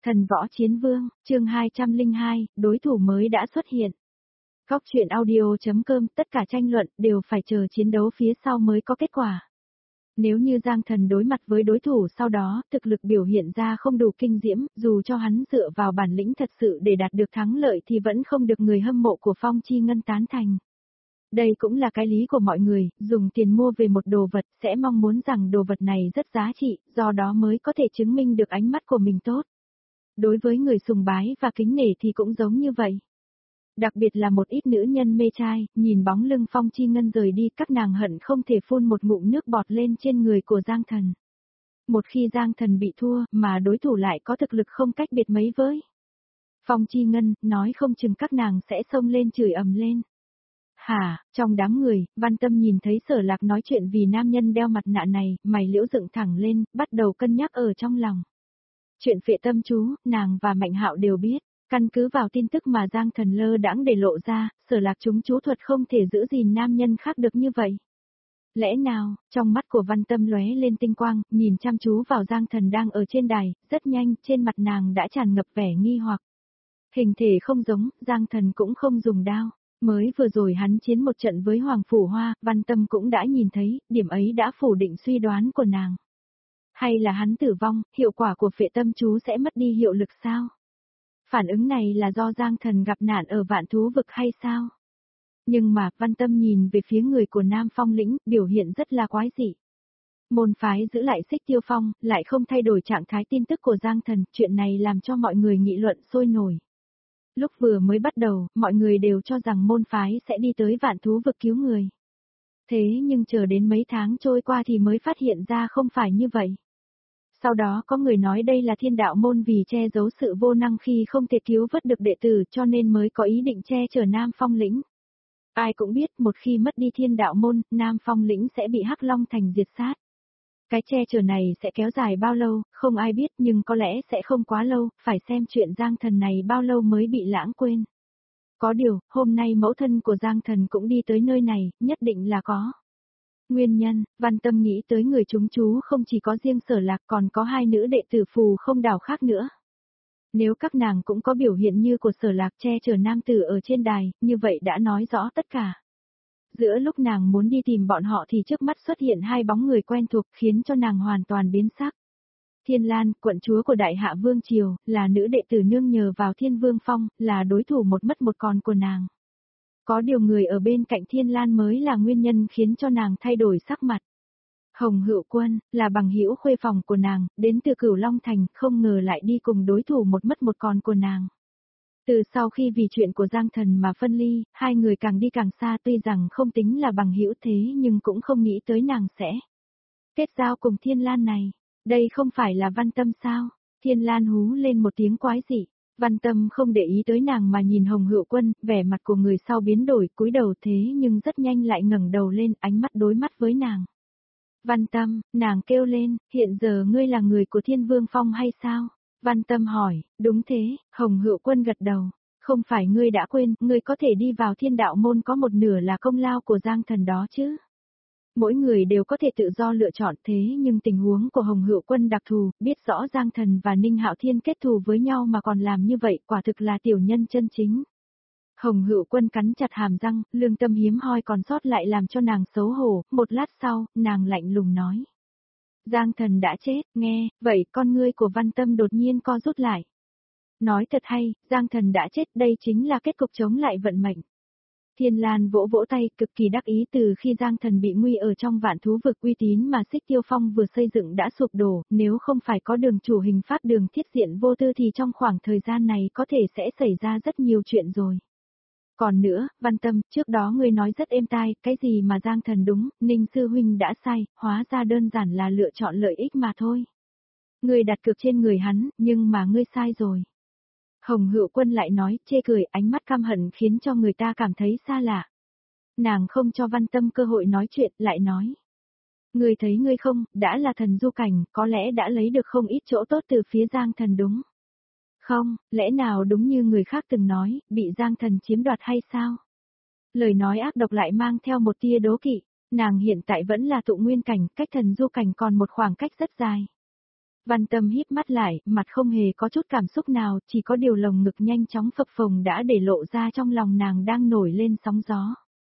Thần võ chiến vương, chương 202, đối thủ mới đã xuất hiện. Góc truyện audio.com, tất cả tranh luận đều phải chờ chiến đấu phía sau mới có kết quả. Nếu như Giang Thần đối mặt với đối thủ sau đó, thực lực biểu hiện ra không đủ kinh diễm, dù cho hắn dựa vào bản lĩnh thật sự để đạt được thắng lợi thì vẫn không được người hâm mộ của Phong Chi Ngân tán thành. Đây cũng là cái lý của mọi người, dùng tiền mua về một đồ vật sẽ mong muốn rằng đồ vật này rất giá trị, do đó mới có thể chứng minh được ánh mắt của mình tốt. Đối với người sùng bái và kính nể thì cũng giống như vậy. Đặc biệt là một ít nữ nhân mê trai, nhìn bóng lưng Phong Chi Ngân rời đi, các nàng hận không thể phun một ngụm nước bọt lên trên người của Giang Thần. Một khi Giang Thần bị thua, mà đối thủ lại có thực lực không cách biệt mấy với Phong Chi Ngân, nói không chừng các nàng sẽ xông lên chửi ầm lên. Hả, trong đám người, Văn Tâm nhìn thấy Sở Lạc nói chuyện vì nam nhân đeo mặt nạ này, mày liễu dựng thẳng lên, bắt đầu cân nhắc ở trong lòng. Chuyện Phệ Tâm Chú, nàng và Mạnh Hạo đều biết, căn cứ vào tin tức mà Giang Thần lơ đãng để lộ ra, Sở Lạc chúng chú thuật không thể giữ gìn nam nhân khác được như vậy. Lẽ nào, trong mắt của Văn Tâm lóe lên tinh quang, nhìn chăm chú vào Giang Thần đang ở trên đài, rất nhanh, trên mặt nàng đã tràn ngập vẻ nghi hoặc. Hình thể không giống, Giang Thần cũng không dùng đao. Mới vừa rồi hắn chiến một trận với Hoàng Phủ Hoa, Văn Tâm cũng đã nhìn thấy, điểm ấy đã phủ định suy đoán của nàng. Hay là hắn tử vong, hiệu quả của Phệ Tâm Chú sẽ mất đi hiệu lực sao? Phản ứng này là do Giang Thần gặp nạn ở Vạn Thú Vực hay sao? Nhưng mà, Văn Tâm nhìn về phía người của Nam Phong Lĩnh, biểu hiện rất là quái dị. Môn phái giữ lại Xích Tiêu Phong, lại không thay đổi trạng thái tin tức của Giang Thần, chuyện này làm cho mọi người nghị luận sôi nổi. Lúc vừa mới bắt đầu, mọi người đều cho rằng môn phái sẽ đi tới Vạn Thú Vực cứu người. Thế nhưng chờ đến mấy tháng trôi qua thì mới phát hiện ra không phải như vậy. Sau đó có người nói đây là Thiên Đạo môn vì che giấu sự vô năng khi không thể cứu vớt được đệ tử cho nên mới có ý định che chở Nam Phong Lĩnh. Ai cũng biết một khi mất đi Thiên Đạo môn, Nam Phong Lĩnh sẽ bị Hắc Long Thành diệt sát. Cái che chở này sẽ kéo dài bao lâu, không ai biết nhưng có lẽ sẽ không quá lâu, phải xem chuyện Giang Thần này bao lâu mới bị lãng quên. Có điều, hôm nay mẫu thân của Giang Thần cũng đi tới nơi này, nhất định là có. Nguyên nhân, Văn Tâm nghĩ tới người chúng chú không chỉ có riêng Sở Lạc còn có hai nữ đệ tử Phù Không Đảo khác nữa. Nếu các nàng cũng có biểu hiện như của Sở Lạc che chở nam tử ở trên đài, như vậy đã nói rõ tất cả. Giữa lúc nàng muốn đi tìm bọn họ thì trước mắt xuất hiện hai bóng người quen thuộc khiến cho nàng hoàn toàn biến sắc. Thiên Lan, quận chúa của Đại Hạ Vương Triều, là nữ đệ tử nương nhờ vào Thiên Vương Phong, là đối thủ một mất một còn của nàng. Có điều người ở bên cạnh Thiên Lan mới là nguyên nhân khiến cho nàng thay đổi sắc mặt. Hồng Hựu Quân, là bằng hữu khuê phòng của nàng, đến từ Cửu Long Thành, không ngờ lại đi cùng đối thủ một mất một còn của nàng. Từ sau khi vì chuyện của Giang Thần mà phân ly, hai người càng đi càng xa tuy rằng không tính là bằng hữu thế nhưng cũng không nghĩ tới nàng sẽ kết giao cùng Thiên Lan này. Đây không phải là Văn Tâm sao? Thiên Lan hú lên một tiếng quái dị. Văn Tâm không để ý tới nàng mà nhìn Hồng Hựu Quân, vẻ mặt của người sau biến đổi, cúi đầu thế nhưng rất nhanh lại ngẩng đầu lên, ánh mắt đối mắt với nàng. Văn Tâm, nàng kêu lên, hiện giờ ngươi là người của Thiên Vương Phong hay sao? Văn Tâm hỏi, đúng thế, Hồng Hựu Quân gật đầu. Không phải ngươi đã quên, ngươi có thể đi vào Thiên Đạo môn có một nửa là công lao của Giang Thần đó chứ? Mỗi người đều có thể tự do lựa chọn thế nhưng tình huống của Hồng Hựu Quân đặc thù, biết rõ Giang Thần và Ninh Hạo Thiên kết thù với nhau mà còn làm như vậy, quả thực là tiểu nhân chân chính. Hồng Hựu Quân cắn chặt hàm răng, lương tâm hiếm hoi còn sót lại làm cho nàng xấu hổ, một lát sau, nàng lạnh lùng nói. Giang Thần đã chết, nghe, vậy con ngươi của Văn Tâm đột nhiên co rút lại. Nói thật hay, Giang Thần đã chết, đây chính là kết cục chống lại vận mệnh. Thiên Lan vỗ vỗ tay, cực kỳ đắc ý từ khi Giang Thần bị nguy ở trong Vạn Thú Vực, uy tín mà Xích Tiêu Phong vừa xây dựng đã sụp đổ, nếu không phải có Đường chủ hình pháp Đường Thiết Diện vô tư thì trong khoảng thời gian này có thể sẽ xảy ra rất nhiều chuyện rồi. Còn nữa, Văn Tâm, trước đó ngươi nói rất êm tai, cái gì mà Giang Thần đúng, Ninh Sư Huynh đã sai, hóa ra đơn giản là lựa chọn lợi ích mà thôi. Ngươi đặt cược trên người hắn, nhưng mà ngươi sai rồi. Hồng Hựu Quân lại nói, chê cười, ánh mắt căm hận khiến cho người ta cảm thấy xa lạ. Nàng không cho Văn Tâm cơ hội nói chuyện, lại nói. Ngươi thấy ngươi không, đã là thần du cảnh, có lẽ đã lấy được không ít chỗ tốt từ phía Giang Thần đúng. Không, lẽ nào đúng như người khác từng nói, bị Giang Thần chiếm đoạt hay sao? Lời nói ác độc lại mang theo một tia đố kỵ, nàng hiện tại vẫn là tụ nguyên cảnh, cách thần du cảnh còn một khoảng cách rất dài. Văn Tâm híp mắt lại, mặt không hề có chút cảm xúc nào, chỉ có điều lồng ngực nhanh chóng phập phồng đã để lộ ra trong lòng nàng đang nổi lên sóng gió.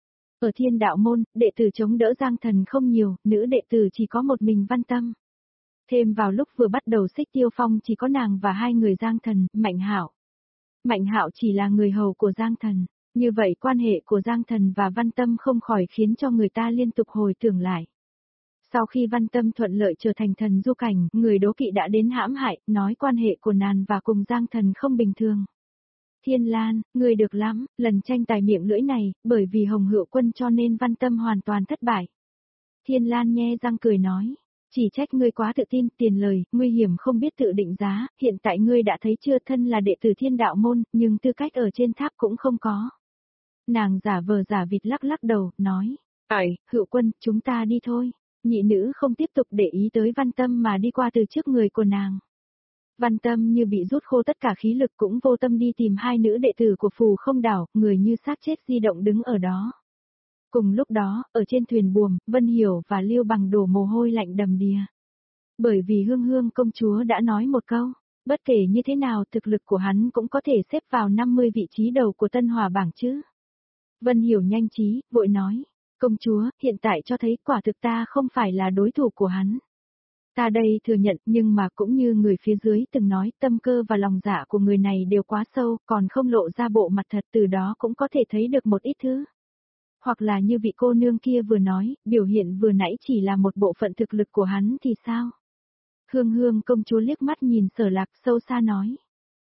Ở Thiên Đạo môn, đệ tử chống đỡ Giang Thần không nhiều, nữ đệ tử chỉ có một mình Văn Tâm. Thêm vào lúc vừa bắt đầu Xích Tiêu Phong chỉ có nàng và hai người Giang Thần, Mạnh Hạo. Mạnh Hạo chỉ là người hầu của Giang Thần, như vậy quan hệ của Giang Thần và Văn Tâm không khỏi khiến cho người ta liên tục hồi tưởng lại. Sau khi Văn Tâm thuận lợi trở thành thần du cảnh, người đố kỵ đã đến hãm hại, nói quan hệ của nàng và cùng Giang Thần không bình thường. Thiên Lan, người được lắm, lần tranh tài miệng lưỡi này, bởi vì Hồng Hựu Quân cho nên Văn Tâm hoàn toàn thất bại. Thiên Lan nhe răng cười nói, chỉ trách ngươi quá tự tin, tiền lời, nguy hiểm không biết tự định giá, hiện tại ngươi đã thấy chưa, thân là đệ tử Thiên Đạo môn, nhưng tư cách ở trên tháp cũng không có. Nàng giả vờ giả vịt lắc lắc đầu, nói, Hựu Quân, chúng ta đi thôi. Nhị nữ không tiếp tục để ý tới Văn Tâm mà đi qua từ trước người của nàng. Văn Tâm như bị rút khô tất cả khí lực cũng vô tâm đi tìm hai nữ đệ tử của Phù Không Đảo, người như xác chết di động đứng ở đó. Cùng lúc đó, ở trên thuyền buồm, Vân Hiểu và Lưu Bằng đổ mồ hôi lạnh đầm đìa. Bởi vì Hương Hương công chúa đã nói một câu, bất kể như thế nào thực lực của hắn cũng có thể xếp vào 50 vị trí đầu của Tân Hòa bảng chứ. Vân Hiểu nhanh trí, vội nói. Công chúa, hiện tại cho thấy quả thực ta không phải là đối thủ của hắn. Ta đây thừa nhận, nhưng mà cũng như người phía dưới từng nói, tâm cơ và lòng dạ của người này đều quá sâu, còn không lộ ra bộ mặt thật, từ đó cũng có thể thấy được một ít thứ. Hoặc là như vị cô nương kia vừa nói, biểu hiện vừa nãy chỉ là một bộ phận thực lực của hắn thì sao? Hương Hương công chúa liếc mắt nhìn Sở Lạc sâu xa nói.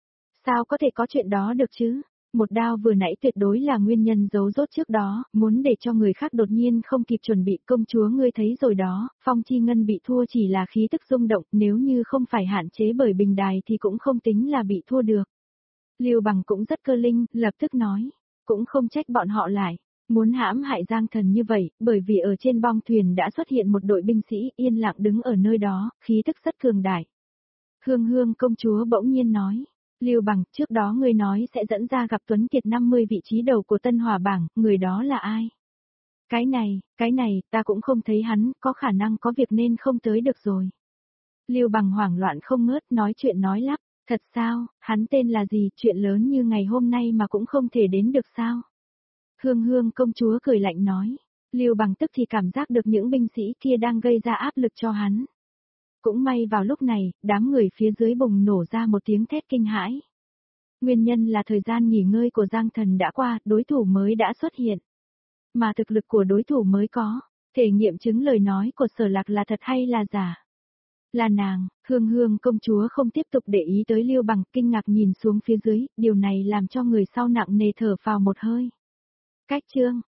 Sao có thể có chuyện đó được chứ? Một đao vừa nãy tuyệt đối là nguyên nhân giấu rốt trước đó, muốn để cho người khác đột nhiên không kịp chuẩn bị. Công chúa ngươi thấy rồi đó, Phong Chi Ngân bị thua chỉ là khí tức rung động, nếu như không phải hạn chế bởi bình đài thì cũng không tính là bị thua được. Lưu Bằng cũng rất cơ linh, lập tức nói, cũng không trách bọn họ lại, muốn hãm hại Giang Thần như vậy, bởi vì ở trên bong thuyền đã xuất hiện một đội binh sĩ yên lặng đứng ở nơi đó, khí tức rất cường đại. Hương Hương công chúa bỗng nhiên nói. Lưu Bằng, trước đó ngươi nói sẽ dẫn ra gặp Tuấn Kiệt 50 vị trí đầu của Tân Hòa bảng, người đó là ai? Cái này, ta cũng không thấy hắn, có khả năng có việc nên không tới được rồi. Lưu Bằng hoảng loạn không ngớt nói chuyện nói lắp, thật sao, hắn tên là gì, chuyện lớn như ngày hôm nay mà cũng không thể đến được sao? Hương Hương công chúa cười lạnh nói, Lưu Bằng tức thì cảm giác được những binh sĩ kia đang gây ra áp lực cho hắn. Cũng may vào lúc này, đám người phía dưới bùng nổ ra một tiếng thét kinh hãi. Nguyên nhân là thời gian nghỉ ngơi của Giang Thần đã qua, đối thủ mới đã xuất hiện. Mà thực lực của đối thủ mới có, thể nghiệm chứng lời nói của Sở Lạc là thật hay là giả. Là nàng, Hương Hương công chúa không tiếp tục để ý tới Lưu Bằng, kinh ngạc nhìn xuống phía dưới, điều này làm cho người sau nặng nề thở phào một hơi. Cách chương